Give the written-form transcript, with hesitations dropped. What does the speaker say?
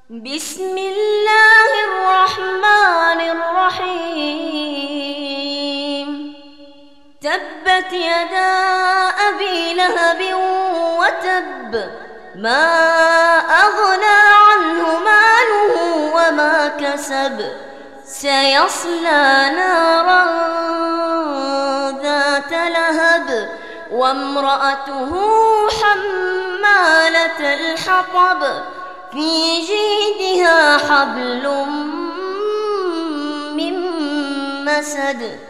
بسم الله الرحمن الرحيم. تبت يدا أبي لهب وتب، ما أغنى عنه ماله وما كسب، سيصلى نارا ذات لهب، وامرأته حمالة الحطب، في جيدها حبل من مسد.